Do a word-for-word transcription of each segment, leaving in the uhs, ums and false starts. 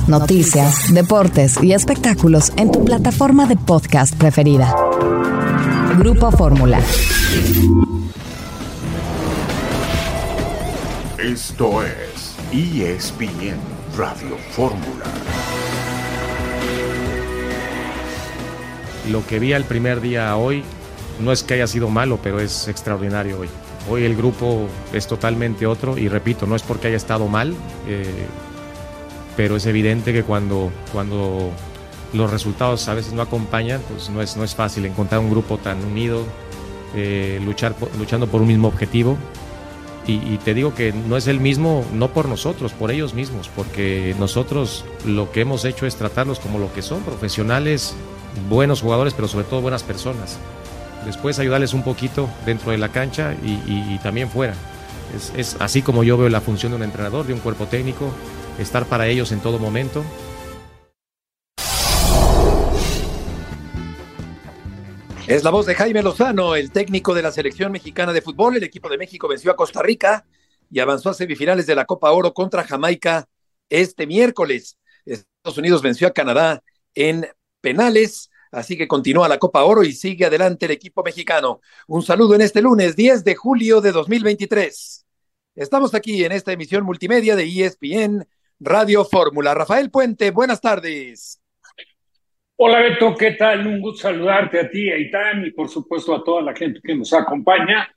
noticias, deportes y espectáculos en tu plataforma de podcast preferida. Grupo Fórmula. Esto es E S P N Radio Fórmula. Lo que vi al primer día hoy no es que haya sido malo, pero es extraordinario hoy. Hoy el grupo es totalmente otro y repito, no es porque haya estado mal, eh, pero es evidente que cuando, cuando los resultados a veces no acompañan, pues no es, no es fácil encontrar un grupo tan unido, eh, luchar, luchando por un mismo objetivo. Y, y te digo que no es el mismo, no por nosotros, por ellos mismos, porque nosotros lo que hemos hecho es tratarlos como lo que son, profesionales, buenos jugadores, pero sobre todo buenas personas. Después ayudarles un poquito dentro de la cancha y, y, y también fuera. Es, es así como yo veo la función de un entrenador, de un cuerpo técnico, estar para ellos en todo momento. Es la voz de Jaime Lozano, el técnico de la selección mexicana de fútbol. El equipo de México venció a Costa Rica y avanzó a semifinales de la Copa Oro contra Jamaica este miércoles. Estados Unidos venció a Canadá en penales, así que continúa la Copa Oro y sigue adelante el equipo mexicano. Un saludo en este lunes diez de julio de dos mil veintitrés. Estamos aquí en esta emisión multimedia de E S P N Radio Fórmula. Rafael Puente, buenas tardes. Hola Beto, ¿qué tal? Un gusto saludarte a ti, a Itán y por supuesto a toda la gente que nos acompaña.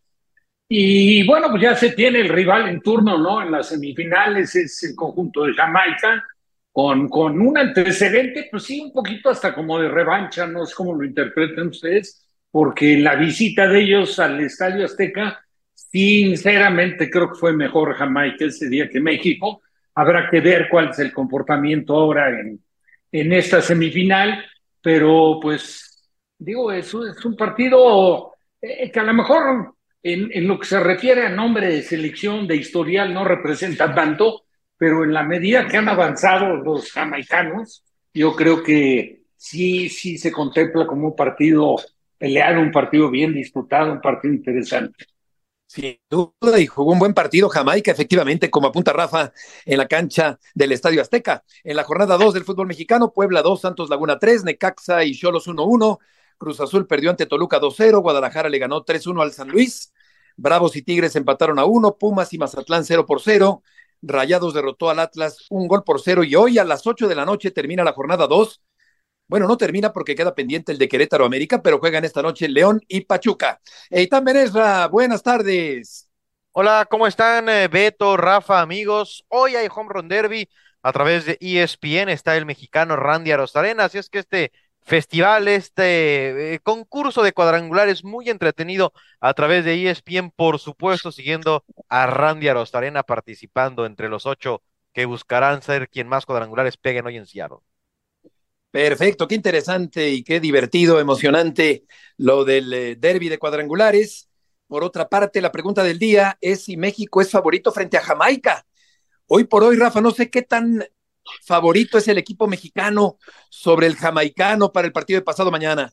Y bueno, pues ya se tiene el rival en turno, ¿no? En las semifinales es el conjunto de Jamaica, con, con un antecedente, pues sí, un poquito hasta como de revancha, no sé cómo lo interpreten ustedes, porque la visita de ellos al Estadio Azteca, sinceramente creo que fue mejor Jamaica ese día que México. Habrá que ver cuál es el comportamiento ahora en, en esta semifinal, pero pues digo, es un, es un partido eh, que a lo mejor en, en lo que se refiere a nombre de selección, de historial, no representa tanto, pero en la medida que han avanzado los jamaicanos, yo creo que sí, sí se contempla como un partido peleado, un partido bien disputado, un partido interesante. Sin duda, y jugó un buen partido Jamaica, efectivamente, como apunta Rafa, en la cancha del Estadio Azteca. En la jornada dos del fútbol mexicano, Puebla dos, Santos Laguna tres, Necaxa y Xolos uno uno, Cruz Azul perdió ante Toluca dos cero, Guadalajara le ganó tres uno al San Luis, Bravos y Tigres empataron a uno, Pumas y Mazatlán cero por cero, Rayados derrotó al Atlas un gol por cero, y hoy a las ocho de la noche termina la jornada dos. Bueno, no termina porque queda pendiente el de Querétaro América, pero juegan esta noche León y Pachuca. Eitan Benesra, buenas tardes. Hola, ¿cómo están eh, Beto, Rafa, amigos? Hoy hay Home Run Derby a través de E S P N, está el mexicano Randy Arozarena, así es que este festival, este eh, concurso de cuadrangulares muy entretenido a través de E S P N, por supuesto, siguiendo a Randy Arozarena participando entre los ocho que buscarán ser quien más cuadrangulares peguen hoy en Seattle. Perfecto, qué interesante y qué divertido, emocionante lo del eh, derbi de cuadrangulares. Por otra parte, la pregunta del día es si México es favorito frente a Jamaica. Hoy por hoy, Rafa, no sé qué tan favorito es el equipo mexicano sobre el jamaicano para el partido de pasado mañana.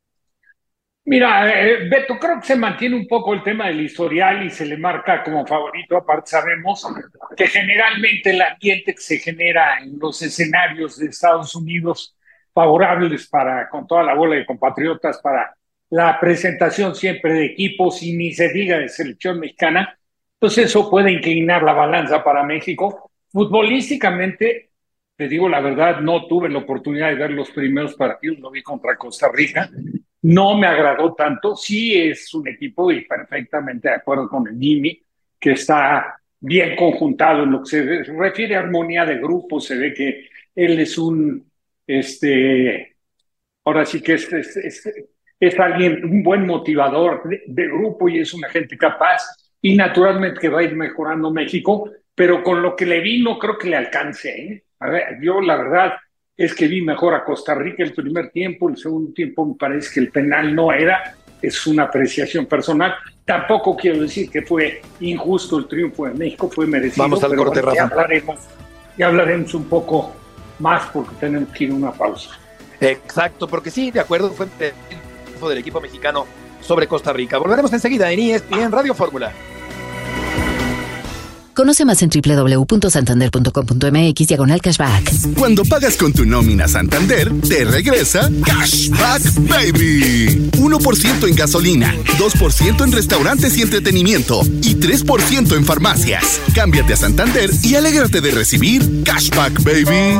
Mira, eh, Beto, creo que se mantiene un poco el tema del historial y se le marca como favorito. Aparte sabemos que generalmente el ambiente que se genera en los escenarios de Estados Unidos favorables para, con toda la bola de compatriotas, para la presentación siempre de equipos y ni se diga de selección mexicana, entonces eso puede inclinar la balanza para México. Futbolísticamente, te digo la verdad, no tuve la oportunidad de ver los primeros partidos, lo vi contra Costa Rica, no me agradó tanto. Sí es un equipo, y perfectamente de acuerdo con el Jimmy, que está bien conjuntado en lo que se refiere a armonía de grupo. Se ve que él es un este ahora sí que es, es, es, es alguien, un buen motivador de, de grupo, y es una gente capaz, y naturalmente que va a ir mejorando México, pero con lo que le vi no creo que le alcance, ¿eh? A ver, yo la verdad es que vi mejor a Costa Rica el primer tiempo, el segundo tiempo me parece que el penal no era, es una apreciación personal. Tampoco quiero decir que fue injusto el triunfo de México, fue merecido. Vamos al pero corte, bueno, ya Rafa. hablaremos, ya hablaremos un poco más porque tenemos que ir a una pausa. Exacto, porque sí, de acuerdo, fue el triunfo del equipo mexicano sobre Costa Rica. Volveremos enseguida en E S P N Radio Fórmula. Conoce más en doble u doble u doble u punto santander punto com punto m x diagonal cashback. Cuando pagas con tu nómina Santander, te regresa Cashback Baby. uno por ciento en gasolina, dos por ciento en restaurantes y entretenimiento y tres por ciento en farmacias. Cámbiate a Santander y alégrate de recibir Cashback Baby.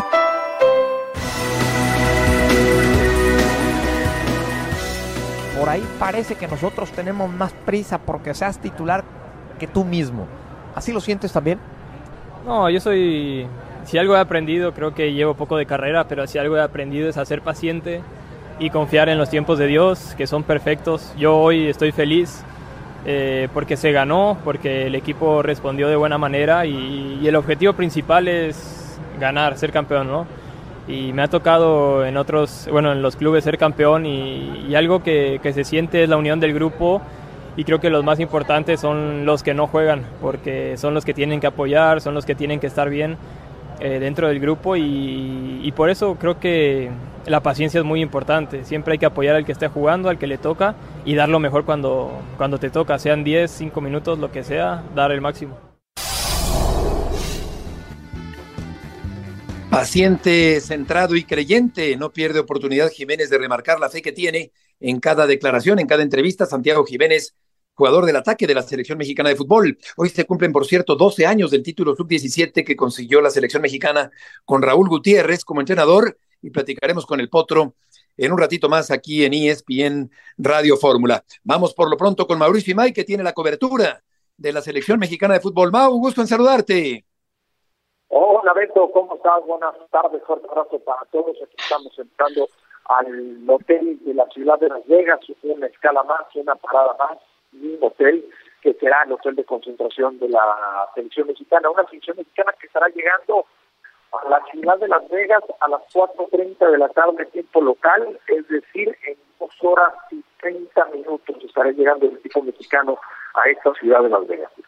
Por ahí parece que nosotros tenemos más prisa porque seas titular que tú mismo. ¿Así lo sientes también? No, yo soy... Si algo he aprendido, creo que llevo poco de carrera, pero si algo he aprendido es a ser paciente y confiar en los tiempos de Dios, que son perfectos. Yo hoy estoy feliz eh, porque se ganó, porque el equipo respondió de buena manera y, y el objetivo principal es ganar, ser campeón, ¿no? Y me ha tocado en otros, bueno, en los clubes ser campeón y, y algo que, que se siente es la unión del grupo. Y creo que los más importantes son los que no juegan, porque son los que tienen que apoyar, son los que tienen que estar bien eh, dentro del grupo y, y por eso creo que la paciencia es muy importante. Siempre hay que apoyar al que esté jugando, al que le toca y dar lo mejor cuando, cuando te toca, sean diez, cinco minutos, lo que sea, dar el máximo. Paciente, centrado y creyente, no pierde oportunidad Jiménez de remarcar la fe que tiene en cada declaración, en cada entrevista. Santiago Jiménez, jugador del ataque de la selección mexicana de fútbol. Hoy se cumplen, por cierto, doce años del título sub diecisiete que consiguió la selección mexicana con Raúl Gutiérrez como entrenador y platicaremos con el Potro en un ratito más aquí en E S P N Radio Fórmula. Vamos por lo pronto con Mauricio Imay, que tiene la cobertura de la selección mexicana de fútbol. Mau, un gusto en saludarte. Hola Beto, ¿cómo estás? Buenas tardes, fuerte abrazo para todos. Aquí estamos entrando al hotel de la ciudad de Las Vegas, una escala más, una parada más, un hotel que será el hotel de concentración de la selección mexicana, una selección mexicana que estará llegando a la ciudad de Las Vegas a las cuatro treinta de la tarde tiempo local, es decir, en dos horas y treinta minutos estará llegando el equipo mexicano a esta ciudad de Las Vegas.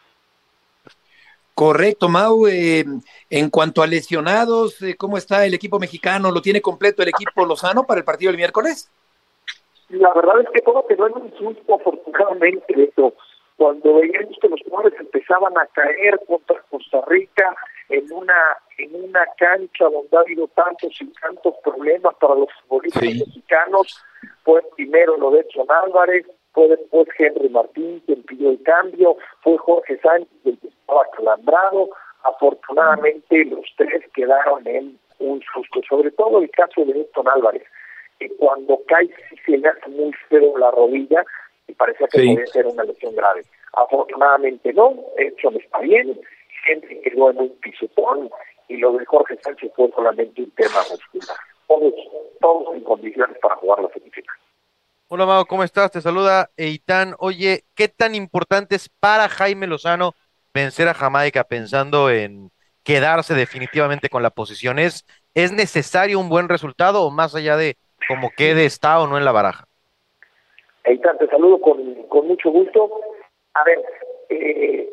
Correcto, Mau. Eh, en cuanto a lesionados, eh, ¿cómo está el equipo mexicano? ¿Lo tiene completo el equipo Lozano para el partido del miércoles? La verdad es que todo quedó en un susto, afortunadamente, Beto. Cuando veíamos que los jugadores empezaban a caer contra Costa Rica en una en una cancha donde ha habido tantos y tantos problemas para los futbolistas sí. mexicanos, fue primero lo de Edson Álvarez, fue después Henry Martín quien pidió el cambio, fue Jorge Sánchez el que estaba calambrado. Afortunadamente los tres quedaron en un susto, sobre todo el caso de Edson Álvarez, que cuando cae sí se le hace muy feo la rodilla y parecía que sí. podía ser una lesión grave. Afortunadamente no, Edson está bien, Henry quedó en un pisotón y lo de Jorge Sánchez fue solamente un tema muscular. Todos, todos en condiciones para jugar la semifinal. Hola Mau, ¿cómo estás? Te saluda Eitan. Oye, ¿qué tan importante es para Jaime Lozano vencer a Jamaica pensando en quedarse definitivamente con la posición? ¿Es, ¿Es necesario un buen resultado o más allá de cómo quede está o no en la baraja? Eitan, te saludo con, con mucho gusto. A ver, eh,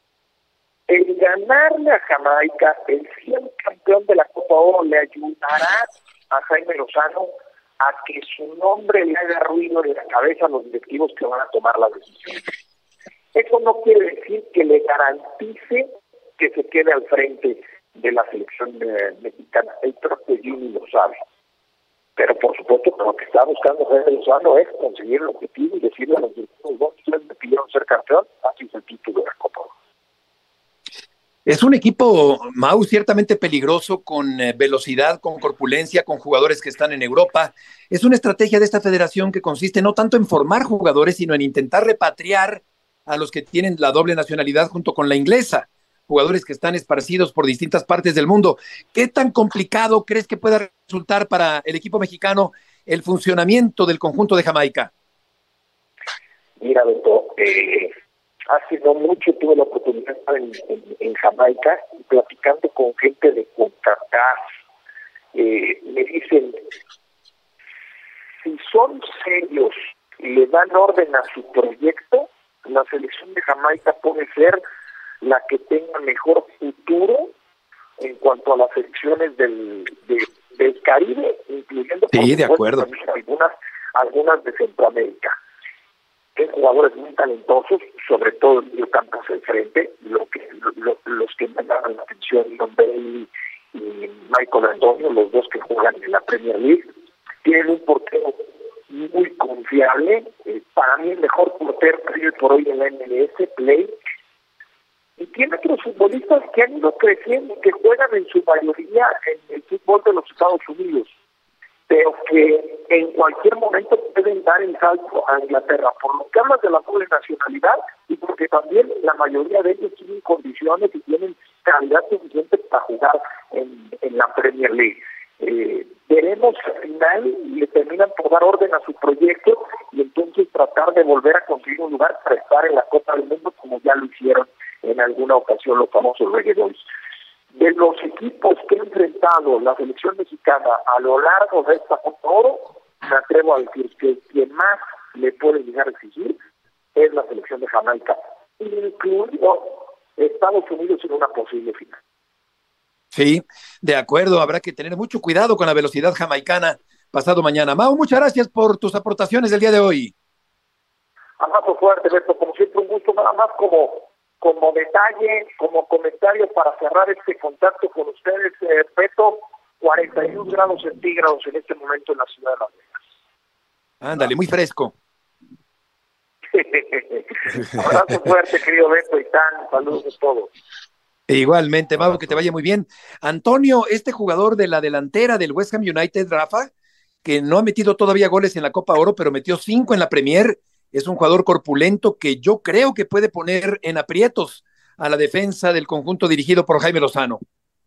el ganarle a Jamaica, el ser campeón de la Copa Oro le ayudará a Jaime Lozano a que su nombre le haga ruido en la cabeza a los directivos que van a tomar la decisión. Eso no quiere decir que le garantice que se quede al frente de la selección eh, mexicana. El propio Jimmy lo sabe. Pero por supuesto que lo que está buscando Jaime Lozano es conseguir el objetivo y decirle a los directivos, vos ustedes me pidieron ser campeón, así es el título de la Copa Oro. Es un equipo, Mau, ciertamente peligroso, con eh, velocidad, con corpulencia, con jugadores que están en Europa. Es una estrategia de esta federación que consiste no tanto en formar jugadores, sino en intentar repatriar a los que tienen la doble nacionalidad junto con la inglesa, jugadores que están esparcidos por distintas partes del mundo. ¿Qué tan complicado crees que pueda resultar para el equipo mexicano el funcionamiento del conjunto de Jamaica? Mira, Beto, eh... hace no mucho tuve la oportunidad de estar en, en, en Jamaica y platicando con gente de CONCACAF. Eh, me dicen, si son serios y le dan orden a su proyecto, la selección de Jamaica puede ser la que tenga mejor futuro en cuanto a las selecciones del, de, del Caribe, incluyendo sí, de acuerdo. también algunas, algunas de Centroamérica. Tienen jugadores muy talentosos, sobre todo en medio campo hacia el frente, lo que, lo, los que me llaman la atención, Don Bailey y Michael Antonio, los dos que juegan en la Premier League. Tienen un portero muy confiable, eh, para mí el mejor portero que hay por hoy en la M L S, Play. Y tiene otros futbolistas que han ido creciendo, que juegan en su mayoría en el fútbol de los Estados Unidos, pero que en cualquier momento pueden dar el salto a Inglaterra, por lo que hablas de la doble nacionalidad y porque también la mayoría de ellos tienen condiciones y tienen calidad suficiente para jugar en, en la Premier League. Eh, veremos al final le terminan por dar orden a su proyecto y entonces tratar de volver a conseguir un lugar para estar en la Copa del Mundo como ya lo hicieron en alguna ocasión los famosos Reggae Boys. De los equipos que ha enfrentado la selección mexicana a lo largo de esta Copa Oro, me atrevo a decir que quien más le puede llegar a exigir es la selección de Jamaica, incluido Estados Unidos en una posible final. Sí, de acuerdo, habrá que tener mucho cuidado con la velocidad jamaicana pasado mañana. Mau, muchas gracias por tus aportaciones del día de hoy. Abrazo fuerte, Beto, como siempre un gusto, nada más como, como detalle, como comentario para cerrar este contacto con ustedes, eh, Beto, cuarenta y un grados centígrados en este momento en la ciudad de Las Vegas. Ándale, muy fresco. Abrazo fuerte, querido Beto y Tan, saludos a todos. E igualmente, Mau, que te vaya muy bien. Antonio, este jugador de la delantera del West Ham United, Rafa, que no ha metido todavía goles en la Copa Oro, pero metió cinco en la Premier, es un jugador corpulento que yo creo que puede poner en aprietos a la defensa del conjunto dirigido por Jaime Lozano.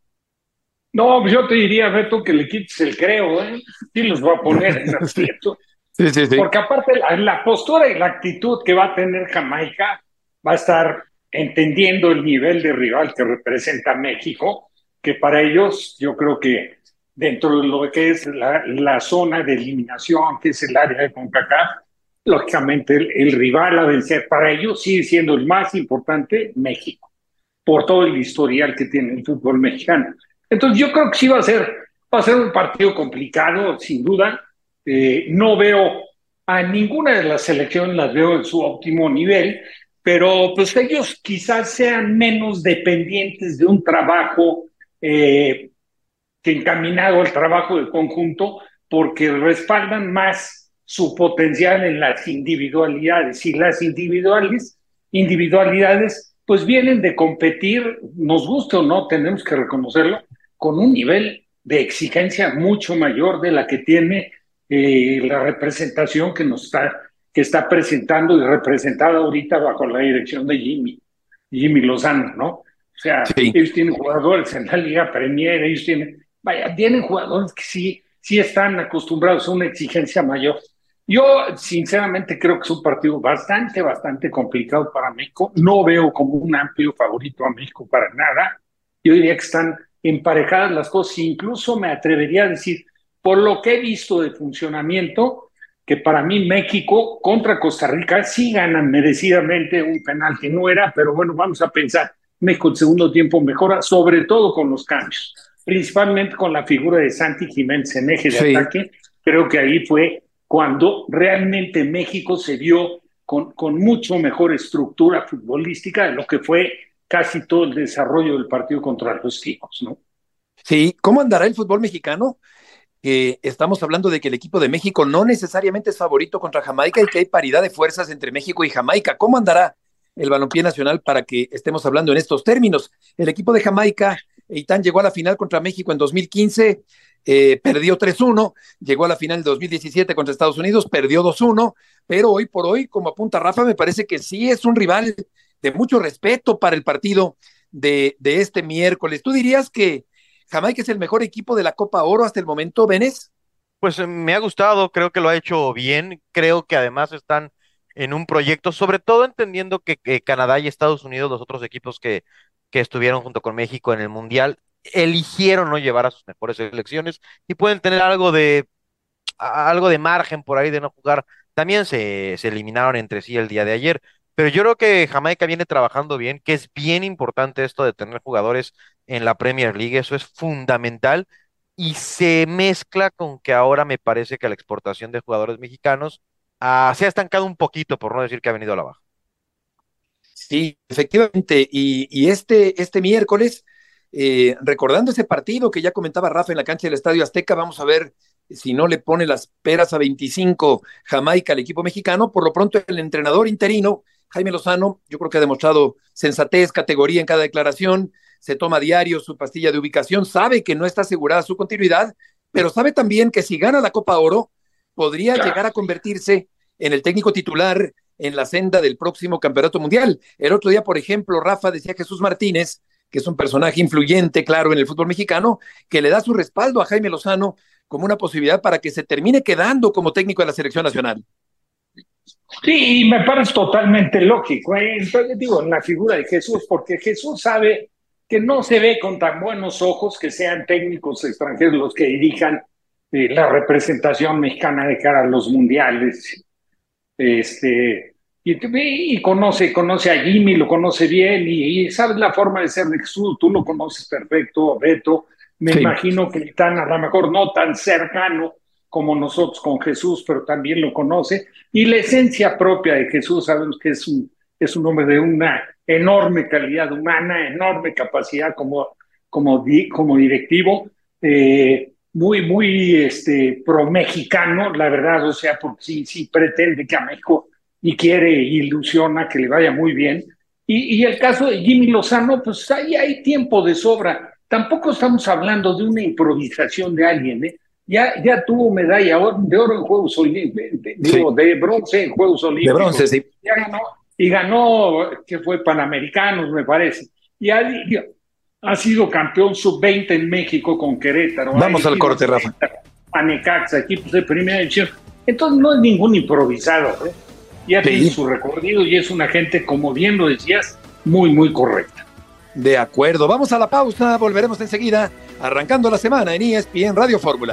No, pues yo te diría, Beto, que le quites el creo, ¿eh? Sí los va a poner en aprieto. Sí, sí, sí. Porque aparte la, la postura y la actitud que va a tener Jamaica va a estar entendiendo el nivel de rival que representa México, que para ellos yo creo que dentro de lo que es la, la zona de eliminación, que es el área de CONCACAF, lógicamente el, el rival a vencer para ellos sigue siendo el más importante, México, por todo el historial que tiene el fútbol mexicano. Entonces yo creo que sí va a ser, va a ser un partido complicado, sin duda. Eh, no veo a ninguna de las selecciones, las veo en su óptimo nivel, pero pues ellos quizás sean menos dependientes de un trabajo eh, que encaminado al trabajo de conjunto, porque respaldan más su potencial en las individualidades, y las individuales, individualidades pues vienen de competir, nos guste o no, tenemos que reconocerlo, con un nivel de exigencia mucho mayor de la que tiene eh, la representación que nos está que está presentando y representada ahorita bajo la dirección de Jimmy, Jimmy Lozano, ¿no? O sea, sí. Ellos tienen jugadores en la Liga Premier, ellos tienen, vaya, tienen jugadores que sí, sí están acostumbrados a una exigencia mayor. Yo, sinceramente, creo que es un partido bastante, bastante complicado para México. No veo como un amplio favorito a México para nada. Yo diría que están emparejadas las cosas, incluso me atrevería a decir, por lo que he visto de funcionamiento, que para mí México contra Costa Rica sí ganan merecidamente, un penal que no era, pero bueno, vamos a pensar, México en segundo tiempo mejora, sobre todo con los cambios, principalmente con la figura de Santi Jiménez en eje de sí. ataque. Creo que ahí fue cuando realmente México se vio con, con mucho mejor estructura futbolística de lo que fue casi todo el desarrollo del partido contra los Ticos, ¿no? Sí, ¿cómo andará el fútbol mexicano? Que estamos hablando de que el equipo de México no necesariamente es favorito contra Jamaica y que hay paridad de fuerzas entre México y Jamaica. ¿Cómo andará el balompié nacional para que estemos hablando en estos términos? El equipo de Jamaica, Eitan, llegó a la final contra México en dos mil quince, eh, perdió tres uno, llegó a la final en dos mil diecisiete contra Estados Unidos, perdió dos uno, pero hoy por hoy, como apunta Rafa, me parece que sí es un rival de mucho respeto para el partido de, de este miércoles. ¿Tú dirías que Jamaica es el mejor equipo de la Copa Oro hasta el momento, Benes? Pues eh, me ha gustado, creo que lo ha hecho bien, creo que además están en un proyecto, sobre todo entendiendo que, que Canadá y Estados Unidos, los otros equipos que, que estuvieron junto con México en el Mundial, eligieron no llevar a sus mejores selecciones y pueden tener algo de, a, algo de margen por ahí de no jugar. También se, se eliminaron entre sí el día de ayer, pero yo creo que Jamaica viene trabajando bien, que es bien importante esto de tener jugadores en la Premier League, eso es fundamental, y se mezcla con que ahora me parece que la exportación de jugadores mexicanos ah, se ha estancado un poquito, por no decir que ha venido a la baja. Sí, efectivamente. Y, y este, este miércoles, eh, recordando ese partido que ya comentaba Rafa en la cancha del Estadio Azteca, vamos a ver si no le pone las peras a veinticinco Jamaica al equipo mexicano. Por lo pronto, el entrenador interino, Jaime Lozano, yo creo que ha demostrado sensatez, categoría en cada declaración, se toma a diario su pastilla de ubicación, sabe que no está asegurada su continuidad, pero sabe también que si gana la Copa Oro, podría Claro. llegar a convertirse en el técnico titular en la senda del próximo campeonato mundial. El otro día, por ejemplo, Rafa decía Jesús Martínez, que es un personaje influyente, claro, en el fútbol mexicano, que le da su respaldo a Jaime Lozano como una posibilidad para que se termine quedando como técnico de la selección nacional. Sí, y me parece totalmente lógico. ¿eh? Entonces, digo, en la figura de Jesús, porque Jesús sabe que no se ve con tan buenos ojos que sean técnicos extranjeros los que dirijan eh, la representación mexicana de cara a los mundiales. Este, y, y conoce, conoce a Jimmy, lo conoce bien, y, y sabes la forma de ser de Jesús, tú lo conoces perfecto, Beto. Me Sí. imagino que tan, a lo mejor no tan cercano como nosotros con Jesús, pero también lo conoce. Y la esencia propia de Jesús, sabemos que es un, es un hombre de una enorme calidad humana, enorme capacidad como, como, di, como directivo, eh, muy, muy este, pro-mexicano, la verdad, o sea, porque sí, sí pretende que a México y quiere, ilusiona que le vaya muy bien. Y, y el caso de Jimmy Lozano, pues ahí hay tiempo de sobra. Tampoco estamos hablando de una improvisación de alguien, ¿eh? Ya, ya tuvo medalla de oro en Juegos Olímpicos, digo, de bronce en Juegos Olímpicos. De bronce, sí. Ya ganó, y ganó, que fue Panamericanos, me parece. Y ha, ha sido campeón sub veinte en México con Querétaro. Vamos al corte, Rafa. A Necaxa, equipos de primera división. Entonces no es ningún improvisado, ¿eh? Ya Sí. tiene su recorrido y es una gente, como bien lo decías, muy, muy correcta. De acuerdo, vamos a la pausa, volveremos enseguida, arrancando la semana en E S P N Radio Fórmula.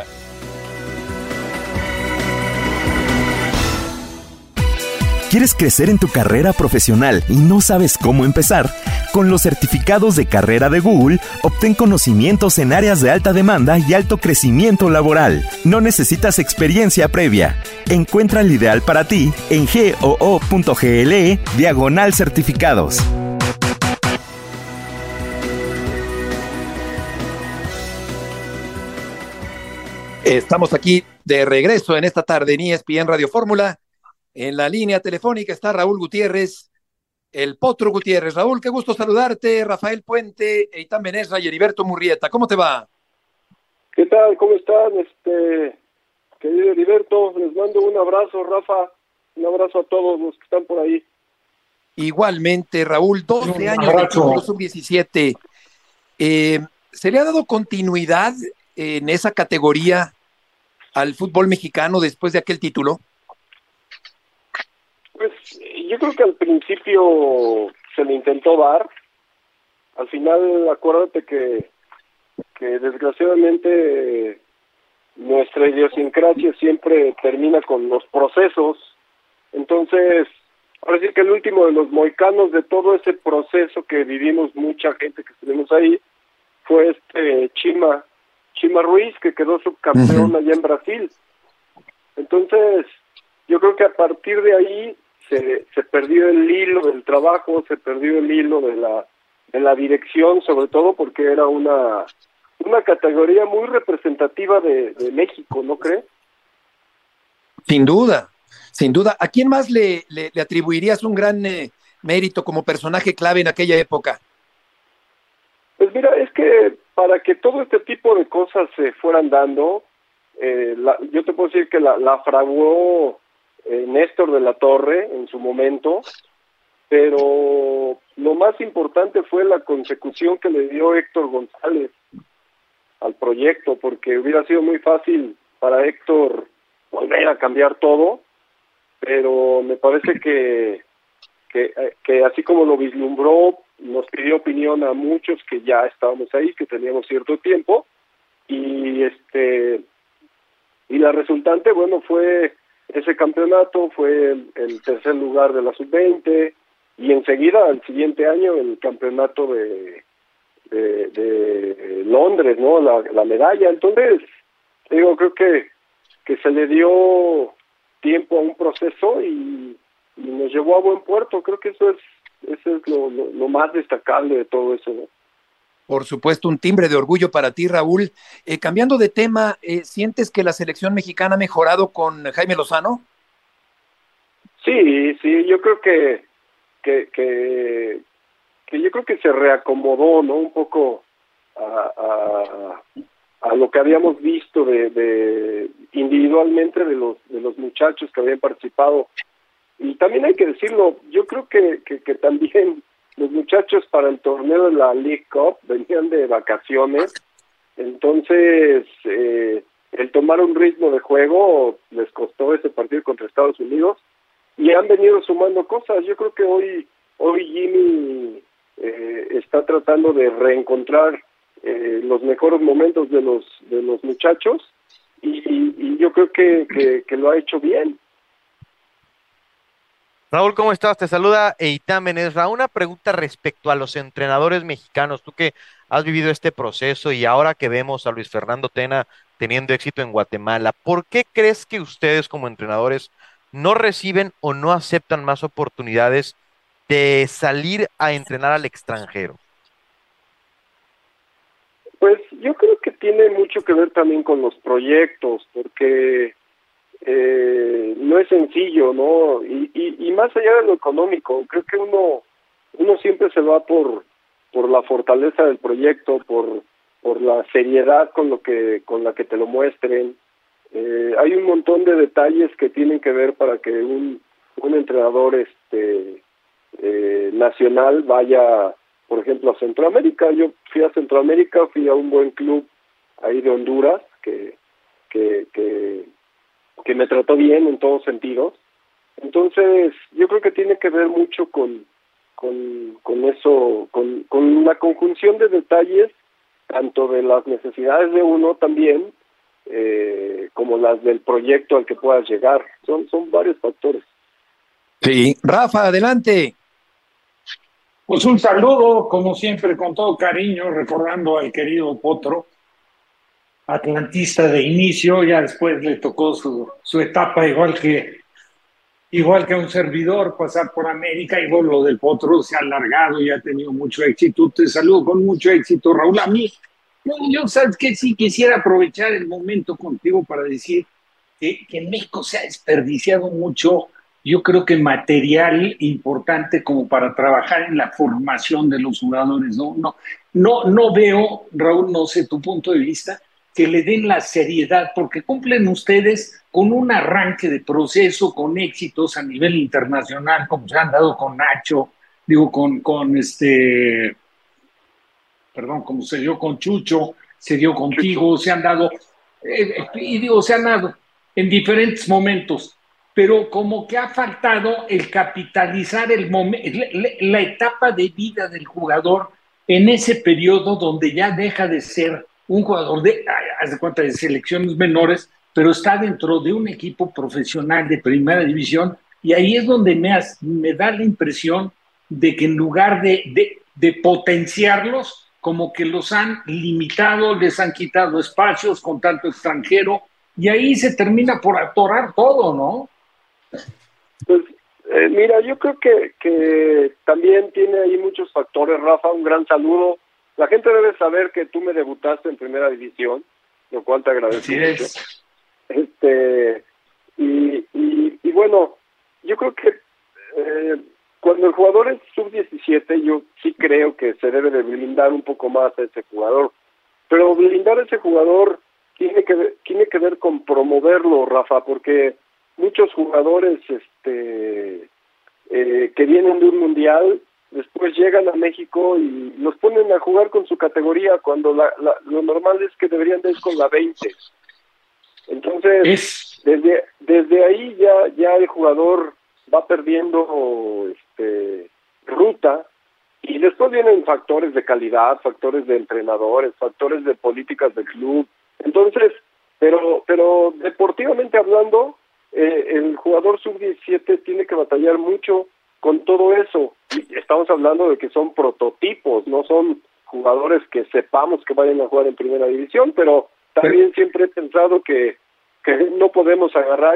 ¿Quieres crecer en tu carrera profesional y no sabes cómo empezar? Con los certificados de carrera de Google, obtén conocimientos en áreas de alta demanda y alto crecimiento laboral. No necesitas experiencia previa. Encuentra el ideal para ti en goo.gle diagonal certificados. Estamos aquí de regreso en esta tarde en E S P N Radio Fórmula. En la línea telefónica está Raúl Gutiérrez, el Potro Gutiérrez. Raúl, qué gusto saludarte. Rafael Puente, Eitan Benesra y Heriberto Murrieta. ¿Cómo te va? ¿Qué tal? ¿Cómo están? Este, querido Heriberto, les mando un abrazo, Rafa. Un abrazo a todos los que están por ahí. Igualmente, Raúl, doce Un años de abrazo. título sub diecisiete. Eh, ¿Se le ha dado continuidad en esa categoría al fútbol mexicano después de aquel título? Pues yo creo que al principio se le intentó dar. Al final, acuérdate que, que desgraciadamente nuestra idiosincrasia siempre termina con los procesos. Entonces, ahora sí que el último de los mohicanos de todo ese proceso que vivimos mucha gente que estuvimos ahí fue este Chima, Chima Ruiz, que quedó subcampeón uh-huh. allá en Brasil. Entonces, yo creo que a partir de ahí se, se perdió el hilo del trabajo, se perdió el hilo de la de la dirección, sobre todo porque era una una categoría muy representativa de, de México, ¿no crees? Sin duda, sin duda. ¿A quién más le, le, le atribuirías un gran eh, mérito como personaje clave en aquella época? Pues mira, es que para que todo este tipo de cosas se fueran dando, eh, la, yo te puedo decir que la, la fraguó eh, Néstor de la Torre en su momento, pero lo más importante fue la consecución que le dio Héctor González al proyecto, porque hubiera sido muy fácil para Héctor volver a cambiar todo, pero me parece que, que, que así como lo vislumbró, nos pidió opinión a muchos que ya estábamos ahí, que teníamos cierto tiempo, y este y la resultante, bueno, fue ese campeonato, fue el, el tercer lugar de la sub veinte, y enseguida, al siguiente año, el campeonato de, de, de Londres, ¿no? La, la medalla. Entonces, digo, creo que, que se le dio tiempo a un proceso y, y nos llevó a buen puerto. Creo que eso es eso es lo, lo, lo más destacable de todo eso, ¿no? Por supuesto, un timbre de orgullo para ti, Raúl. Eh, cambiando de tema, eh, ¿sientes que la selección mexicana ha mejorado con Jaime Lozano? Sí, sí, yo creo que que, que, que yo creo que se reacomodó, ¿no? Un poco a, a, a lo que habíamos visto de, de individualmente de los de los muchachos que habían participado. Y también hay que decirlo, yo creo que, que, que también los muchachos para el torneo de la League Cup venían de vacaciones, entonces eh, el tomar un ritmo de juego les costó ese partido contra Estados Unidos y han venido sumando cosas. Yo creo que hoy hoy Jimmy eh, está tratando de reencontrar eh, los mejores momentos de los de los muchachos y, y, y yo creo que, que, que lo ha hecho bien. Raúl, ¿cómo estás? Te saluda Eitan Benesra. Una pregunta respecto a los entrenadores mexicanos. Tú que has vivido este proceso y ahora que vemos a Luis Fernando Tena teniendo éxito en Guatemala, ¿por qué crees que ustedes como entrenadores no reciben o no aceptan más oportunidades de salir a entrenar al extranjero? Pues yo creo que tiene mucho que ver también con los proyectos, porque Eh, no es sencillo, ¿no? Y, y, y más allá de lo económico, creo que uno uno siempre se va por por la fortaleza del proyecto, por por la seriedad con lo que con la que te lo muestren. Eh, hay un montón de detalles que tienen que ver para que un un entrenador este eh, nacional vaya, por ejemplo, a Centroamérica. Yo fui a Centroamérica, fui a un buen club ahí de Honduras que que que que me trató bien en todos sentidos. Entonces, yo creo que tiene que ver mucho con con, con eso, con, con la conjunción de detalles, tanto de las necesidades de uno también, eh, como las del proyecto al que puedas llegar. Son, son varios factores. Sí. Rafa, adelante. Pues un saludo, como siempre, con todo cariño, recordando al querido Potro, atlantista de inicio, ya después le tocó su, su etapa igual que igual que a un servidor, pasar por América, y bueno, lo del Potro se ha alargado y ha tenido mucho éxito. Te saludo con mucho éxito, Raúl. A mí, yo, yo sabes que sí quisiera aprovechar el momento contigo para decir que, que en México se ha desperdiciado mucho, yo creo que material importante como para trabajar en la formación de los jugadores, ¿no? No, no, no veo, Raúl, no sé tu punto de vista, que le den la seriedad, porque cumplen ustedes con un arranque de proceso, con éxitos a nivel internacional, como se han dado con Nacho, digo, con, con este, perdón, como se dio con Chucho, se dio contigo, se han dado, eh, y digo, se han dado en diferentes momentos, pero como que ha faltado el capitalizar el momento, la, la etapa de vida del jugador en ese periodo donde ya deja de ser un jugador de, haz de cuenta, de selecciones menores, pero está dentro de un equipo profesional de primera división, y ahí es donde me, has, me da la impresión de que en lugar de, de, de potenciarlos, como que los han limitado, les han quitado espacios con tanto extranjero, y ahí se termina por atorar todo, ¿no? Pues eh, mira, yo creo que, que también tiene ahí muchos factores, Rafa. Un gran saludo. La gente debe saber que tú me debutaste en primera división, lo cual te agradezco Así mucho. es. Este, y, y, y bueno, yo creo que eh, cuando el jugador es sub diecisiete, yo sí creo que se debe de blindar un poco más a ese jugador. Pero blindar a ese jugador tiene que ver, tiene que ver con promoverlo, Rafa, porque muchos jugadores este eh, que vienen de un mundial después llegan a México y los ponen a jugar con su categoría, cuando la, la, lo normal es que deberían de ir con la veinte. Entonces, es... desde desde ahí ya ya el jugador va perdiendo este ruta, y después vienen factores de calidad, factores de entrenadores, factores de políticas del club. Entonces, pero pero deportivamente hablando, eh, el jugador sub diecisiete tiene que batallar mucho con todo eso. Y estamos hablando de que son prototipos, no son jugadores que sepamos que vayan a jugar en primera división, pero también siempre he pensado que, que no podemos agarrar y,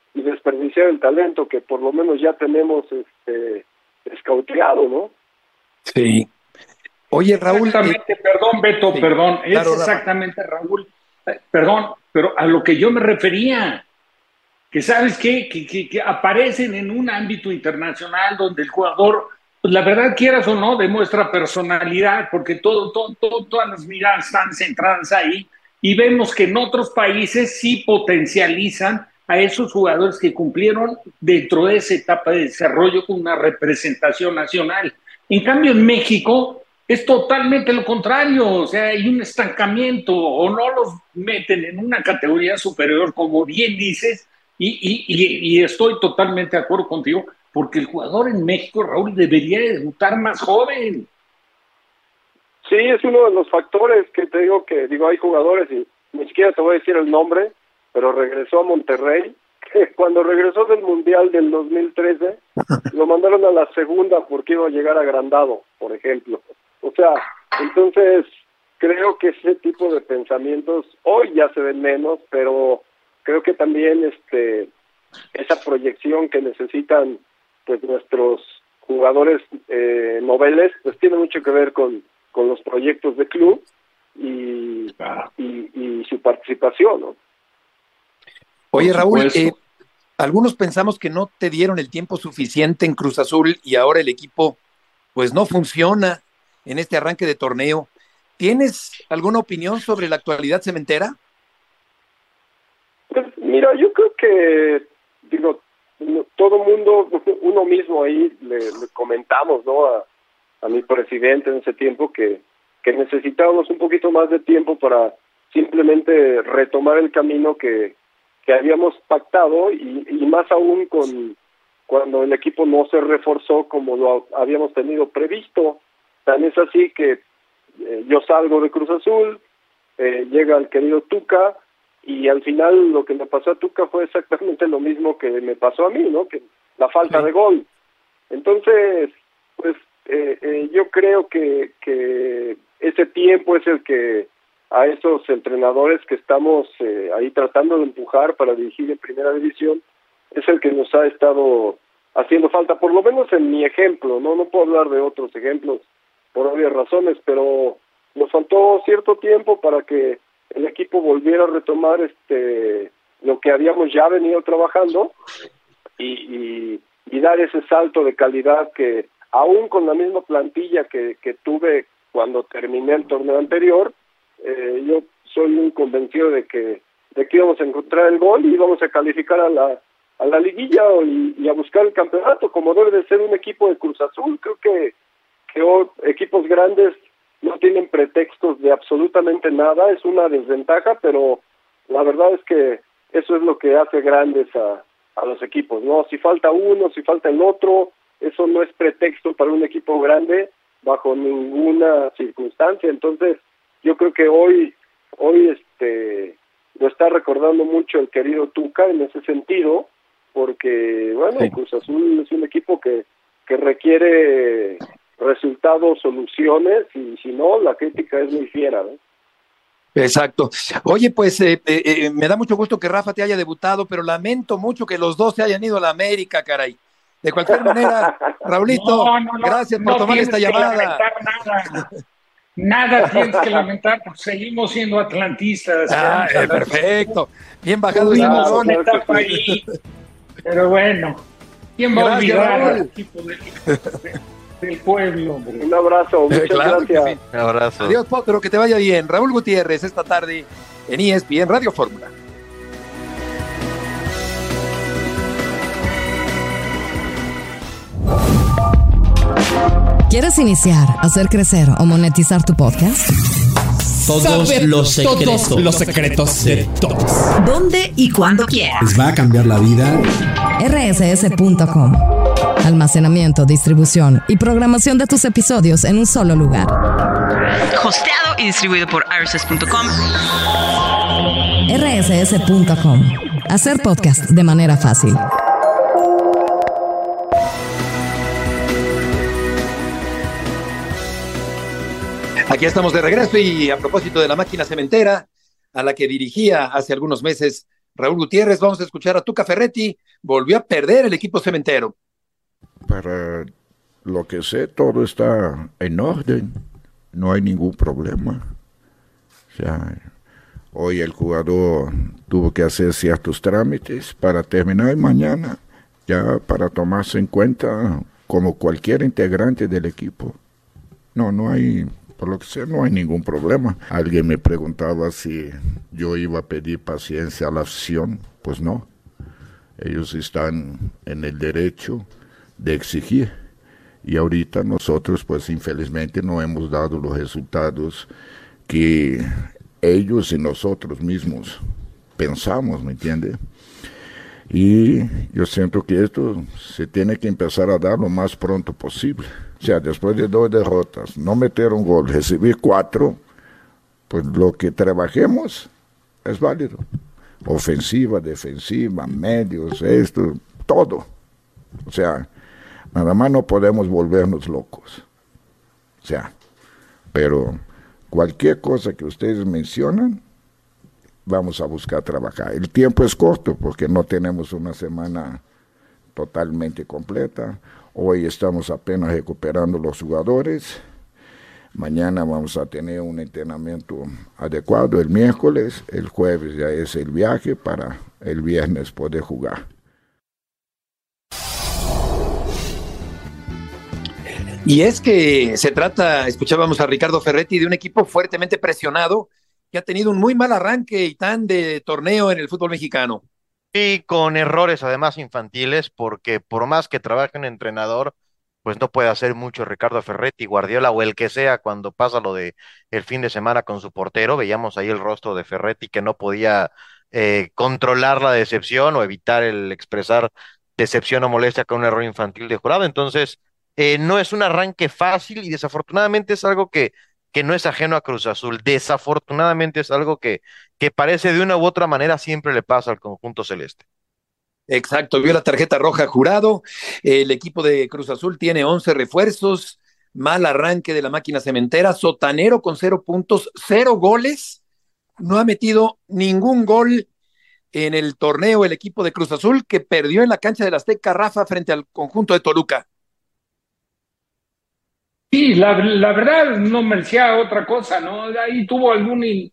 y desperdiciar el talento que por lo menos ya tenemos este escauteado, ¿no? Sí. Oye, Raúl. Exactamente, eh, perdón, Beto, sí, perdón. claro, es exactamente, Raúl. eh, Perdón, pero a lo que yo me refería, que sabes qué, que, que, que aparecen en un ámbito internacional donde el jugador, pues la verdad, quieras o no, demuestra personalidad, porque todo, todo, todo, todas las miradas están centradas ahí, y vemos que en otros países sí potencializan a esos jugadores que cumplieron dentro de esa etapa de desarrollo con una representación nacional. En cambio, en México es totalmente lo contrario, o sea, hay un estancamiento, o no los meten en una categoría superior, como bien dices, y, y, y, y estoy totalmente de acuerdo contigo, porque el jugador en México, Raúl, debería debutar más joven. Sí, es uno de los factores que te digo que, digo, hay jugadores, y ni siquiera te voy a decir el nombre, pero regresó a Monterrey, que cuando regresó del Mundial del dos mil trece, lo mandaron a la segunda porque iba a llegar agrandado, por ejemplo. O sea, entonces, creo que ese tipo de pensamientos hoy ya se ven menos, pero creo que también este esa proyección que necesitan pues nuestros jugadores eh, noveles, pues tiene mucho que ver con, con los proyectos de club y, y, y su participación, ¿no? Oye, Raúl, eh, algunos pensamos que no te dieron el tiempo suficiente en Cruz Azul y ahora el equipo pues no funciona en este arranque de torneo. ¿Tienes alguna opinión sobre la actualidad cementera? Pues mira, yo creo que, digo, todo mundo, uno mismo ahí le, le comentamos, ¿no? A, a mi presidente en ese tiempo que, que necesitábamos un poquito más de tiempo para simplemente retomar el camino que, que habíamos pactado y, y más aún con cuando el equipo no se reforzó como lo habíamos tenido previsto. Tan es así que eh, yo salgo de Cruz Azul, eh, llega el querido Tuca, y al final lo que le pasó a Tuca fue exactamente lo mismo que me pasó a mí, ¿no? Que la falta sí. de gol. Entonces, pues eh, eh, yo creo que, que ese tiempo es el que a esos entrenadores que estamos eh, ahí tratando de empujar para dirigir en primera división, es el que nos ha estado haciendo falta, por lo menos en mi ejemplo, no no puedo hablar de otros ejemplos por obvias razones, pero nos faltó cierto tiempo para que el equipo volviera a retomar este lo que habíamos ya venido trabajando y, y, y dar ese salto de calidad que aún con la misma plantilla que, que tuve cuando terminé el torneo anterior, eh, yo soy un convencido de que de que íbamos a encontrar el gol y íbamos a calificar a la a la liguilla y, y a buscar el campeonato como debe de ser un equipo de Cruz Azul. Creo que, que hoy, equipos grandes no tienen pretextos de absolutamente nada, es una desventaja, pero la verdad es que eso es lo que hace grandes a, a los equipos, ¿no? Si falta uno, si falta el otro, eso no es pretexto para un equipo grande bajo ninguna circunstancia. Entonces, yo creo que hoy, hoy este lo está recordando mucho el querido Tuca en ese sentido, porque, bueno, sí. Cruz Azul es un equipo que, que requiere resultados, soluciones, y si no, la crítica es muy fiera, ¿no? Exacto. Oye, pues eh, eh, me da mucho gusto que Rafa te haya debutado, pero lamento mucho que los dos se hayan ido a la América, caray. De cualquier manera, Raulito, no, no, no, gracias por no tomar esta llamada. Nada. Nada tienes que lamentar, porque seguimos siendo atlantistas. Ah, eh, perfecto. Bien bajado ese balón. Etapa ahí. Pero bueno, ¿quién va a olvidar al equipo del, del pueblo? Hombre? Un abrazo, muchas claro gracias. Sí. Un abrazo. Adiós, Potro, que te vaya bien. Raúl Gutiérrez, esta tarde en E S P N Radio Fórmula. ¿Quieres iniciar, hacer crecer o monetizar tu podcast? Todos Saber los secretos. Todos los secretos de todos. ¿Dónde y cuándo quieras? Les va a cambiar la vida. R S S punto com. Almacenamiento, distribución y programación de tus episodios en un solo lugar. Hosteado y distribuido por R S S punto com. R S S punto com. Hacer podcast de manera fácil. Aquí estamos de regreso y a propósito de la máquina cementera a la que dirigía hace algunos meses Raúl Gutiérrez, vamos a escuchar a Tuca Ferretti. Volvió a perder el equipo cementero. Para lo que sé, todo está en orden. No hay ningún problema. O sea, hoy el jugador tuvo que hacer ciertos trámites para terminar mañana, ya para tomarse en cuenta como cualquier integrante del equipo. No, no hay, por lo que sé, no hay ningún problema. Alguien me preguntaba si yo iba a pedir paciencia a la afición. Pues no. Ellos están en el derecho de exigir. Y ahorita nosotros, pues infelizmente, no hemos dado los resultados que ellos y nosotros mismos pensamos, ¿me entiende? Y yo siento que esto se tiene que empezar a dar lo más pronto posible. O sea, después de dos derrotas, no meter un gol, recibir cuatro, pues lo que trabajemos es válido. Ofensiva, defensiva, medios, esto, todo. O sea, nada más no podemos volvernos locos. O sea, pero cualquier cosa que ustedes mencionan, vamos a buscar trabajar. El tiempo es corto porque no tenemos una semana totalmente completa. Hoy estamos apenas recuperando los jugadores. Mañana vamos a tener un entrenamiento adecuado el miércoles. El jueves ya es el viaje para el viernes poder jugar. Y es que se trata, escuchábamos a Ricardo Ferretti, de un equipo fuertemente presionado que ha tenido un muy mal arranque y tan de torneo en el fútbol mexicano. Y con errores además infantiles, porque por más que trabaje un entrenador, pues no puede hacer mucho Ricardo Ferretti, Guardiola o el que sea cuando pasa lo de el fin de semana con su portero. Veíamos ahí el rostro de Ferretti que no podía eh, controlar la decepción o evitar el expresar decepción o molestia con un error infantil de Jurado. Entonces, eh, no es un arranque fácil y desafortunadamente es algo que que no es ajeno a Cruz Azul. Desafortunadamente es algo que, que parece de una u otra manera siempre le pasa al conjunto celeste. Exacto, vio la tarjeta roja Jurado. El equipo de Cruz Azul tiene once refuerzos, mal arranque de la máquina cementera, sotanero con cero puntos, cero goles, no ha metido ningún gol en el torneo el equipo de Cruz Azul, que perdió en la cancha del Azteca, Rafa, frente al conjunto de Toluca. Sí, la, la verdad no merecía otra cosa, ¿no? Ahí tuvo alguna in,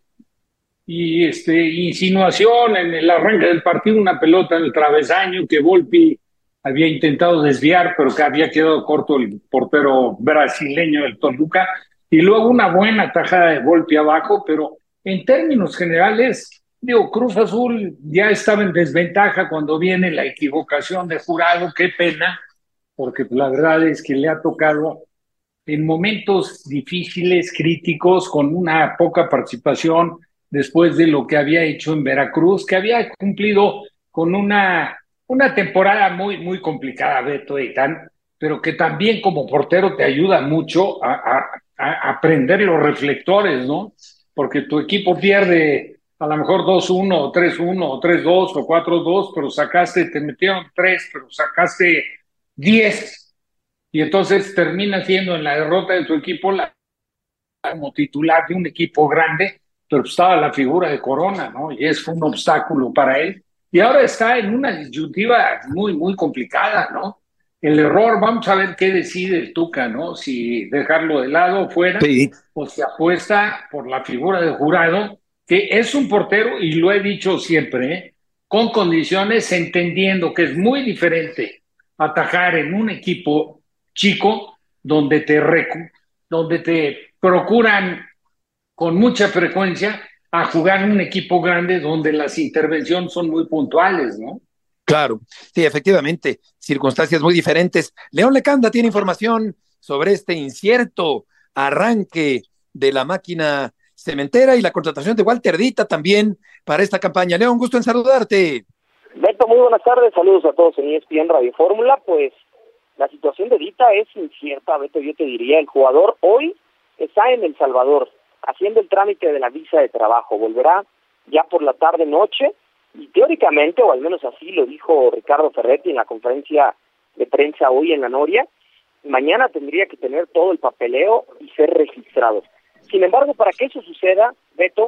y, este, insinuación en el arranque del partido, una pelota en el travesaño que Volpi había intentado desviar, pero que había quedado corto el portero brasileño del Toluca, y luego una buena tajada de Volpi abajo, pero en términos generales, digo, Cruz Azul ya estaba en desventaja cuando viene la equivocación de Jurado, qué pena, porque la verdad es que le ha tocado en momentos difíciles, críticos, con una poca participación después de lo que había hecho en Veracruz, que había cumplido con una, una temporada muy, muy complicada, Beto Eitan, pero que también como portero te ayuda mucho a, a, a prender los reflectores, ¿no? Porque tu equipo pierde a lo mejor dos uno, o tres uno, o tres dos, o cuatro dos, pero sacaste, te metieron tres, pero sacaste diez. Y entonces termina siendo en la derrota de tu equipo la, como titular de un equipo grande, pero estaba la figura de Corona, ¿no? Y es un obstáculo para él. Y ahora está en una disyuntiva muy, muy complicada, ¿no? El error, vamos a ver qué decide el Tuca, ¿no? Si dejarlo de lado, fuera, sí, o si apuesta por la figura de Jurado, que es un portero, y lo he dicho siempre, ¿eh? Con condiciones, entendiendo que es muy diferente atajar en un equipo chico, donde te recu donde te procuran con mucha frecuencia a jugar en un equipo grande donde las intervenciones son muy puntuales, ¿no? Claro, sí, efectivamente, circunstancias muy diferentes. León Lecanda tiene información sobre este incierto arranque de la máquina cementera y la contratación de Walter Dita también para esta campaña. León, gusto en saludarte. Beto, muy buenas tardes, saludos a todos en E S P N Radio Fórmula. Pues la situación de Dita es incierta, Beto, yo te diría. El jugador hoy está en El Salvador, haciendo el trámite de la visa de trabajo. Volverá ya por la tarde-noche, y teóricamente, o al menos así lo dijo Ricardo Ferretti en la conferencia de prensa hoy en La Noria, mañana tendría que tener todo el papeleo y ser registrado. Sin embargo, para que eso suceda, Beto,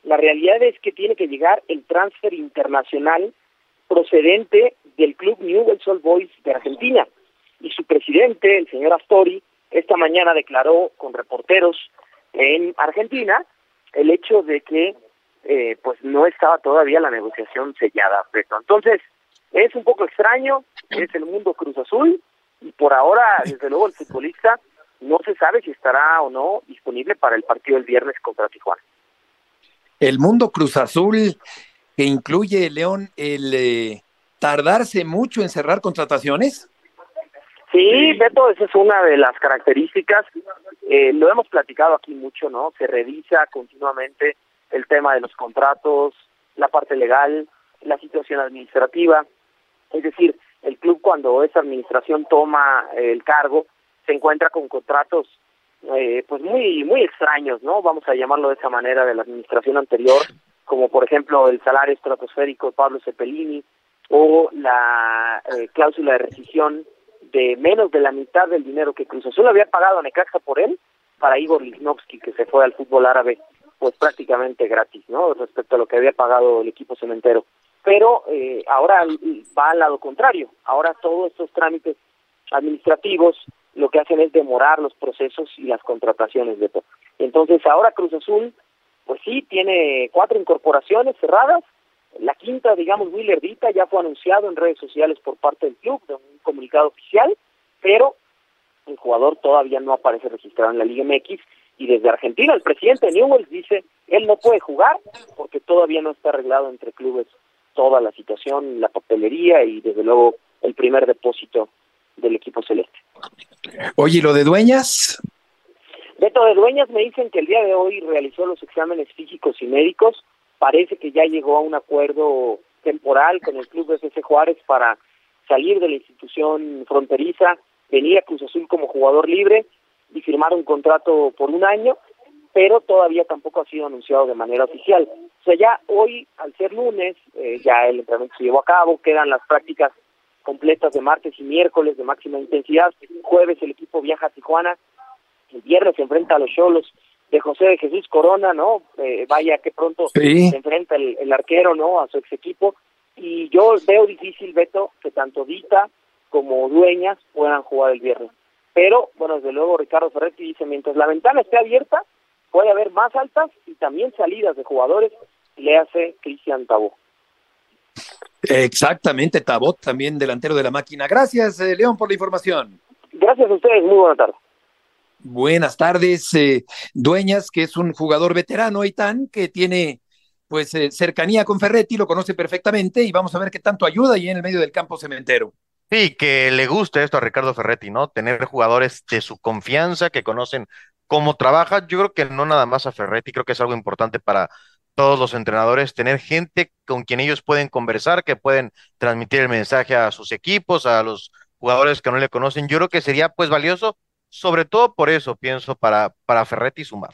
La realidad es que tiene que llegar el transfer internacional procedente del club Newell's Old Boys de Argentina. Y su presidente, el señor Astori, esta mañana declaró con reporteros en Argentina el hecho de que eh, pues no estaba todavía la negociación sellada. Entonces, es un poco extraño, es el mundo Cruz Azul, y por ahora, desde luego, el futbolista no se sabe si estará o no disponible para el partido del viernes contra Tijuana. El mundo Cruz Azul, que incluye, León, el eh, tardarse mucho en cerrar contrataciones. Sí, Beto, esa es una de las características. Eh, lo hemos platicado aquí mucho, ¿no? Se revisa continuamente el tema de los contratos, la parte legal, la situación administrativa. Es decir, el club, cuando esa administración toma eh, el cargo, se encuentra con contratos eh, pues muy muy extraños, ¿no? Vamos a llamarlo de esa manera, de la administración anterior, como por ejemplo el salario estratosférico de Pablo Cepelini o la eh, cláusula de rescisión de menos de la mitad del dinero que Cruz Azul había pagado a Necaxa por él para Igor Lichnowsky, que se fue al fútbol árabe pues prácticamente gratis, ¿no? Respecto a lo que había pagado el equipo cementero. Pero eh, ahora va al lado contrario. Ahora todos estos trámites administrativos lo que hacen es demorar los procesos y las contrataciones de todo. Entonces ahora Cruz Azul, pues sí, tiene cuatro incorporaciones cerradas. La quinta, digamos, Willer Dita, ya fue anunciado en redes sociales por parte del club, de un comunicado oficial, pero el jugador todavía no aparece registrado en la Liga M X, y desde Argentina el presidente de Newell's dice, él no puede jugar porque todavía no está arreglado entre clubes toda la situación, la papelería y desde luego el primer depósito del equipo celeste. Oye, ¿y lo de Dueñas? Beto, de Dueñas me dicen que el día de hoy realizó los exámenes físicos y médicos. Parece que ya llegó a un acuerdo temporal con el club de F C Juárez para salir de la institución fronteriza, venir a Cruz Azul como jugador libre y firmar un contrato por un año, pero todavía tampoco ha sido anunciado de manera oficial. O sea, ya hoy, al ser lunes, eh, ya el entrenamiento se llevó a cabo, quedan las prácticas completas de martes y miércoles de máxima intensidad. Jueves el equipo viaja a Tijuana, el viernes se enfrenta a los Xolos de José de Jesús Corona, ¿no? Eh, vaya que pronto sí. se enfrenta el, el arquero, ¿no? A su ex equipo, y yo veo difícil, Beto, que tanto Dita como Dueñas puedan jugar el viernes. Pero, bueno, desde luego Ricardo Ferretti dice, mientras la ventana esté abierta, puede haber más altas y también salidas de jugadores, le hace Cristian Tabó. Exactamente, Tabot, también delantero de la máquina. Gracias, eh, León, por la información. Gracias a ustedes, muy buena tarde. Buenas tardes, eh, Dueñas, que es un jugador veterano, Itán, que tiene pues eh, cercanía con Ferretti, lo conoce perfectamente, y vamos a ver qué tanto ayuda ahí en el medio del campo cementero. Sí, que le gusta esto a Ricardo Ferretti, ¿no? Tener jugadores de su confianza, que conocen cómo trabaja. Yo creo que no nada más a Ferretti, creo que es algo importante para todos los entrenadores, tener gente con quien ellos pueden conversar, que pueden transmitir el mensaje a sus equipos, a los jugadores que no le conocen. Yo creo que sería pues valioso, sobre todo por eso, pienso, para, para Ferretti sumar.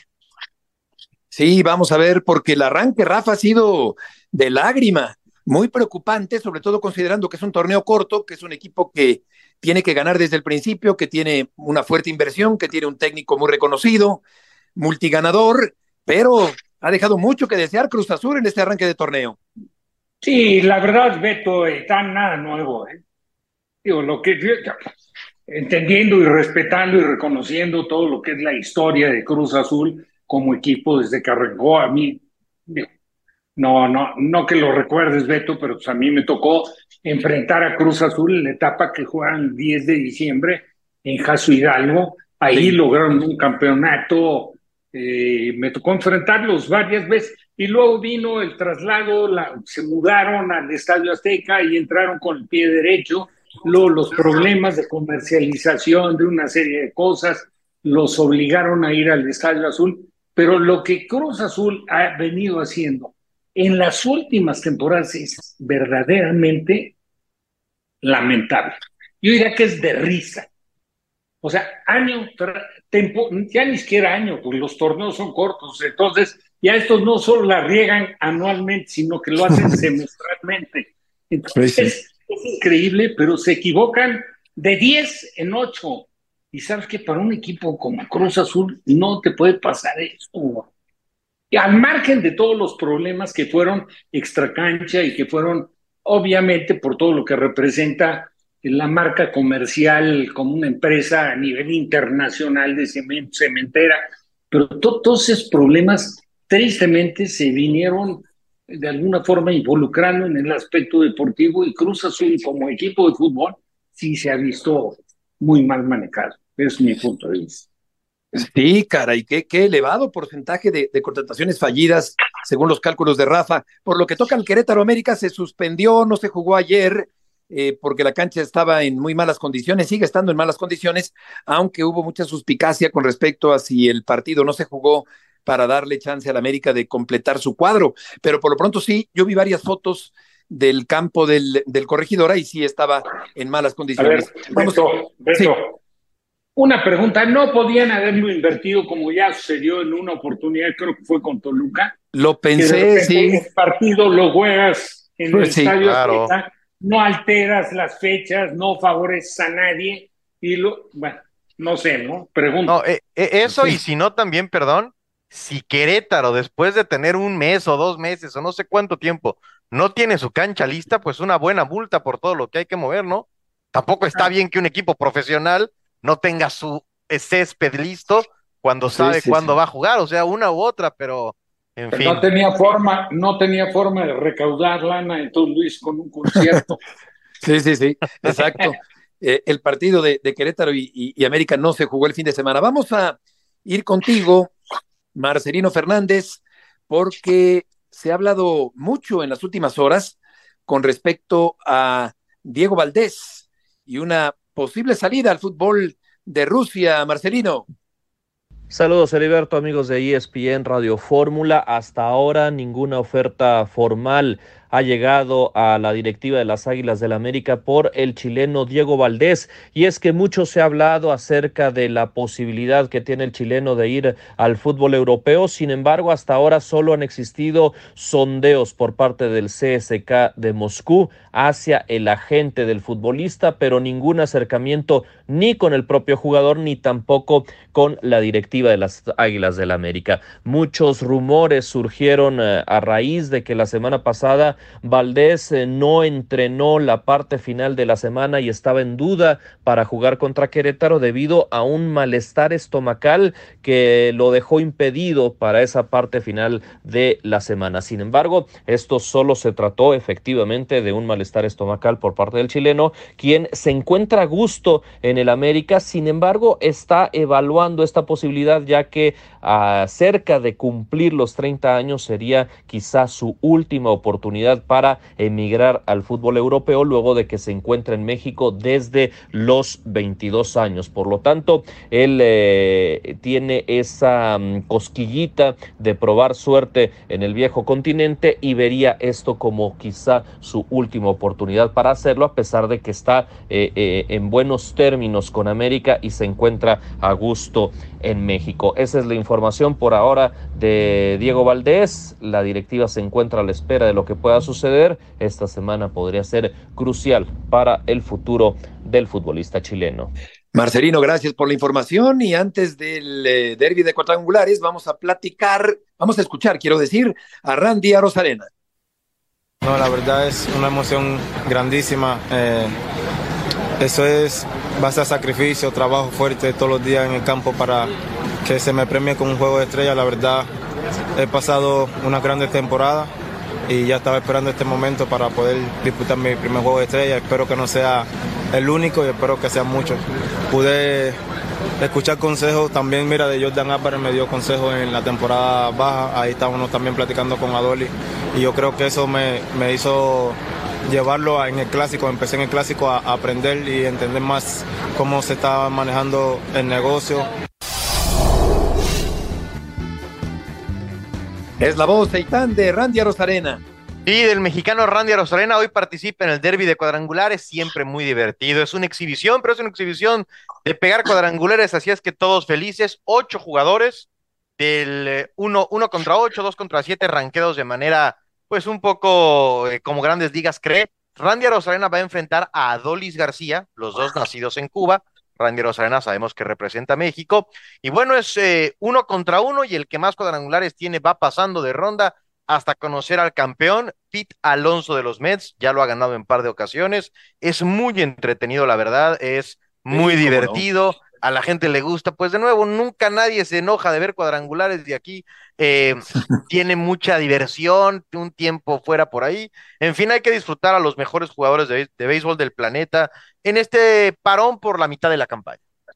Sí, vamos a ver, porque el arranque, Rafa, ha sido de lágrima, muy preocupante, sobre todo considerando que es un torneo corto, que es un equipo que tiene que ganar desde el principio, que tiene una fuerte inversión, que tiene un técnico muy reconocido, multiganador, pero ha dejado mucho que desear Cruz Azul en este arranque de torneo. Sí, la verdad, Beto, está nada nuevo, ¿eh? Digo, lo que entendiendo y respetando y reconociendo todo lo que es la historia de Cruz Azul como equipo desde que arrancó. A mí, digo, no, no, no que lo recuerdes, Beto, pero pues a mí me tocó enfrentar a Cruz Azul en la etapa que jugaron el diez de diciembre en Jaso Hidalgo. Ahí sí. Lograron un campeonato. Eh, me tocó enfrentarlos varias veces y luego vino el traslado, la, se mudaron al Estadio Azteca y entraron con el pie derecho. Luego los problemas de comercialización de una serie de cosas los obligaron a ir al Estadio Azul, pero lo que Cruz Azul ha venido haciendo en las últimas temporadas es verdaderamente lamentable. Yo diría que es de risa. O sea, año, tempo, ya ni siquiera año, pues los torneos son cortos, entonces ya estos no solo la riegan anualmente, sino que lo hacen semestralmente. Entonces, sí, sí. Es, es increíble, pero se equivocan de diez en ocho. Y sabes que para un equipo como Cruz Azul no te puede pasar eso. Y al margen de todos los problemas que fueron extracancha y que fueron, obviamente, por todo lo que representa la marca comercial como una empresa a nivel internacional de cemento, cementera, pero to- todos esos problemas tristemente se vinieron de alguna forma involucrando en el aspecto deportivo, y Cruz Azul como equipo de fútbol sí se ha visto muy mal manejado. Es mi punto de vista. Sí, caray, qué, qué elevado porcentaje de, de contrataciones fallidas, según los cálculos de Rafa. Por lo que toca al Querétaro América, se suspendió, no se jugó ayer, eh, porque la cancha estaba en muy malas condiciones, sigue estando en malas condiciones, aunque hubo mucha suspicacia con respecto a si el partido no se jugó para darle chance al América de completar su cuadro. Pero por lo pronto sí, yo vi varias fotos del campo del, del Corregidora y sí estaba en malas A ver, condiciones. Vamos, Beto, Beto, sí. una pregunta, ¿no podían haberlo invertido como ya sucedió en una oportunidad, creo que fue con Toluca? Lo Que de pensé, repente sí. el partido lo juegas en Pues el sí, estadio claro. Azteca, no alteras las fechas, no favoreces a nadie, y lo, bueno, no sé, ¿no? Pregunto. No, eh, eh, eso y si no también, perdón, si Querétaro después de tener un mes o dos meses o no sé cuánto tiempo no tiene su cancha lista, pues una buena multa por todo lo que hay que mover, ¿no? Tampoco está bien que un equipo profesional no tenga su eh, césped listo cuando Sí, sabe sí, cuándo sí. va a jugar, o sea, una u otra, pero en Pero fin. no tenía forma, no tenía forma de recaudar lana, entonces Luis, con un concierto. Sí, sí, sí, exacto. Eh, el partido de, de Querétaro y, y- y América no se jugó el fin de semana. Vamos a ir contigo, Marcelino Fernández, porque se ha hablado mucho en las últimas horas con respecto a Diego Valdés y una posible salida al fútbol de Rusia, Marcelino. Saludos, Heriberto, amigos de E S P N Radio Fórmula. Hasta ahora ninguna oferta formal ha llegado a la directiva de las Águilas del América por el chileno Diego Valdés. Y es que mucho se ha hablado acerca de la posibilidad que tiene el chileno de ir al fútbol europeo. Sin embargo, hasta ahora solo han existido sondeos por parte del C S K de Moscú hacia el agente del futbolista, pero ningún acercamiento ni con el propio jugador ni tampoco con la directiva de las Águilas del América. Muchos rumores surgieron eh, a raíz de que la semana pasada Valdés eh, no entrenó la parte final de la semana y estaba en duda para jugar contra Querétaro debido a un malestar estomacal que lo dejó impedido para esa parte final de la semana. Sin embargo, esto solo se trató efectivamente de un malestar estomacal por parte del chileno, quien se encuentra a gusto en el América. Sin embargo, está evaluando esta posibilidad, ya que a cerca de cumplir los treinta años sería quizá su última oportunidad para emigrar al fútbol europeo luego de que se encuentra en México desde los veintidós años. Por lo tanto, él eh, tiene esa um, cosquillita de probar suerte en el viejo continente y vería esto como quizá su última oportunidad para hacerlo, a pesar de que está eh, eh, en buenos términos con América y se encuentra a gusto en México. Esa es la información por ahora de Diego Valdés. La directiva se encuentra a la espera de lo que pueda suceder. Esta semana podría ser crucial para el futuro del futbolista chileno. Marcelino, gracias por la información. Y antes del eh, derbi de cuadrangulares, vamos a platicar, vamos a escuchar, quiero decir, a Randy Arozarena. No, la verdad es una emoción grandísima. Eh, eso es base a sacrificio, trabajo fuerte todos los días en el campo para que se me premie con un juego de estrella. La verdad, he pasado una grande temporada y ya estaba esperando este momento para poder disputar mi primer juego de estrella. Espero que no sea el único y espero que sean muchos. Pude escuchar consejos también, mira, de Jordan Álvarez me dio consejos en la temporada baja. Ahí estábamos también platicando con Adoli y yo creo que eso me, me hizo llevarlo a, en el clásico. Empecé en el clásico a, a aprender y entender más cómo se estaba manejando el negocio. Es la voz, Seitán, de Randy Arozarena. Y del mexicano Randy Arozarena, hoy participa en el derbi de cuadrangulares, siempre muy divertido. Es una exhibición, pero es una exhibición de pegar cuadrangulares, así es que todos felices. Ocho jugadores, del eh, uno, uno contra ocho, dos contra siete, ranqueados de manera, pues un poco eh, como Grandes Ligas cree. Randy Arozarena va a enfrentar a Adolis García, los dos nacidos en Cuba, Randy Arozarena sabemos que representa a México, y bueno, es eh, uno contra uno, y el que más cuadrangulares tiene va pasando de ronda hasta conocer al campeón, Pete Alonso de los Mets. Ya lo ha ganado en par de ocasiones, es muy entretenido, la verdad, es muy sí, divertido, no. A la gente le gusta, pues de nuevo, nunca nadie se enoja de ver cuadrangulares de aquí, eh, tiene mucha diversión, un tiempo fuera por ahí, en fin, hay que disfrutar a los mejores jugadores de, de béisbol del planeta en este parón por la mitad de la campaña.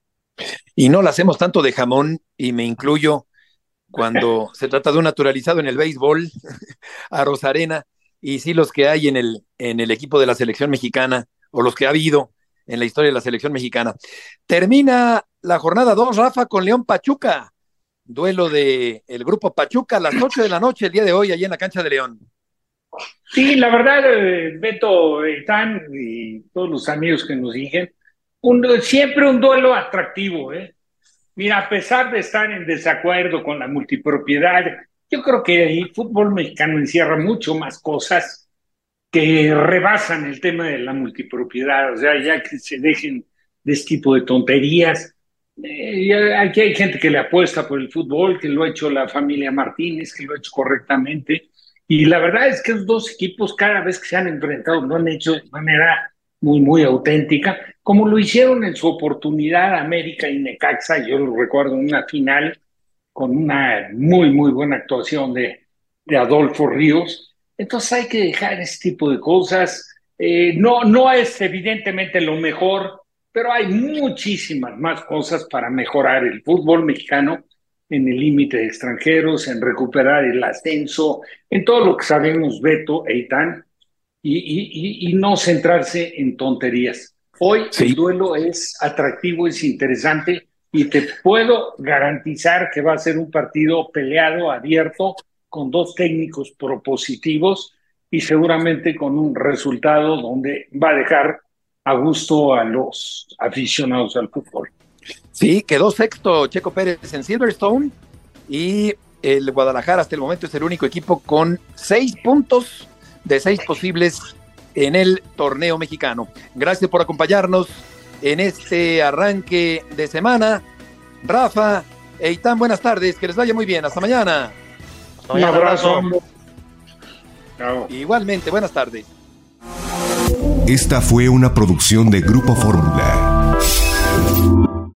Y no la hacemos tanto de jamón, y me incluyo cuando se trata de un naturalizado en el béisbol, Arozarena, y sí los que hay en el, en el equipo de la selección mexicana, o los que ha habido en la historia de la selección mexicana. Termina la jornada dos, Rafa, con León Pachuca, duelo de el grupo Pachuca a las ocho de la noche el día de hoy, allí en la cancha de León. Sí, la verdad, Beto, Eitan y todos los amigos que nos siguen, un, siempre un duelo atractivo, ¿eh? Mira, a pesar de estar en desacuerdo con la multipropiedad, yo creo que el fútbol mexicano encierra mucho más cosas que rebasan el tema de la multipropiedad, o sea, ya que se dejen de este tipo de tonterías. Eh, aquí hay gente que le apuesta por el fútbol, que lo ha hecho la familia Martínez, que lo ha hecho correctamente, y la verdad es que los dos equipos cada vez que se han enfrentado lo han hecho de manera muy, muy auténtica, como lo hicieron en su oportunidad América y Necaxa. Yo lo recuerdo en una final con una muy, muy buena actuación de, de Adolfo Ríos. Entonces hay que dejar ese tipo de cosas. Eh, no, no es evidentemente lo mejor, pero hay muchísimas más cosas para mejorar el fútbol mexicano en el límite de extranjeros, en recuperar el ascenso, en todo lo que sabemos, Beto, Eitan, y, y, y no centrarse en tonterías. Hoy sí. El duelo es atractivo, es interesante, y te puedo garantizar que va a ser un partido peleado, abierto, con dos técnicos propositivos y seguramente con un resultado donde va a dejar a gusto a los aficionados al fútbol. Sí, quedó sexto Checo Pérez en Silverstone, y el Guadalajara hasta el momento es el único equipo con seis puntos de seis posibles en el torneo mexicano. Gracias por acompañarnos en este arranque de semana. Rafa, Eitan, buenas tardes, que les vaya muy bien, hasta mañana. Hasta mañana. Un abrazo. Chao. Igualmente, buenas tardes. Esta fue una producción de Grupo Fórmula.